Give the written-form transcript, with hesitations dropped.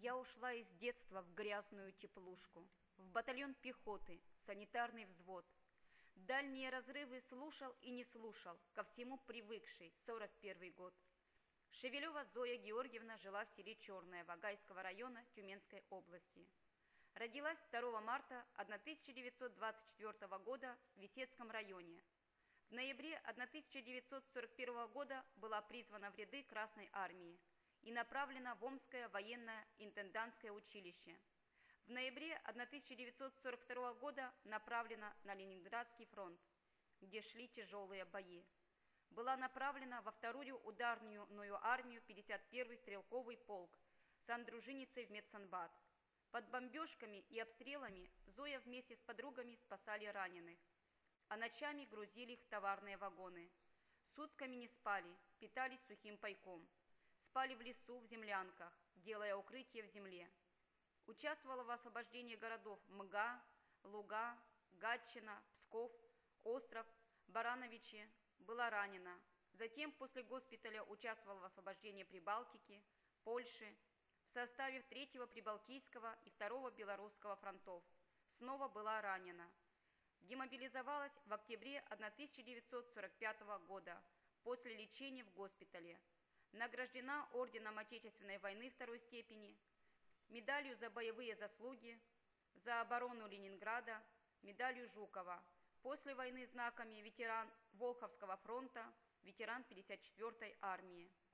Я ушла из детства в грязную теплушку, в батальон пехоты, в санитарный взвод. Дальние разрывы слушал и не слушал, ко всему привыкший, 41 год. Шевелева Зоя Георгиевна жила в селе Черное Вагайского района Тюменской области. Родилась 2 марта 1924 года в Висецком районе. В ноябре 1941 года была призвана в ряды Красной армии и направлена в Омское военное интендантское училище. В ноябре 1942 года направлена на Ленинградский фронт, где шли тяжелые бои. Была направлена во вторую ударную армию 51-й стрелковый полк с андружиницей в Медсанбат. Под бомбежками и обстрелами Зоя вместе с подругами спасали раненых, а ночами грузили их в товарные вагоны. Сутками не спали, питались сухим пайком. Спали в лесу, в землянках, делая укрытие в земле. Участвовала в освобождении городов Мга, Луга, Гатчина, Псков, Остров, Барановичи. Была ранена. Затем после госпиталя участвовала в освобождении Прибалтики, Польши, в составе 3-го Прибалтийского и 2-го Белорусского фронтов. Снова была ранена. Демобилизовалась в октябре 1945 года после лечения в госпитале. Награждена орденом Отечественной войны 2-й степени, медалью за боевые заслуги, за оборону Ленинграда, медалью Жукова. После войны знаками ветеран Волховского фронта, ветеран 54-й армии.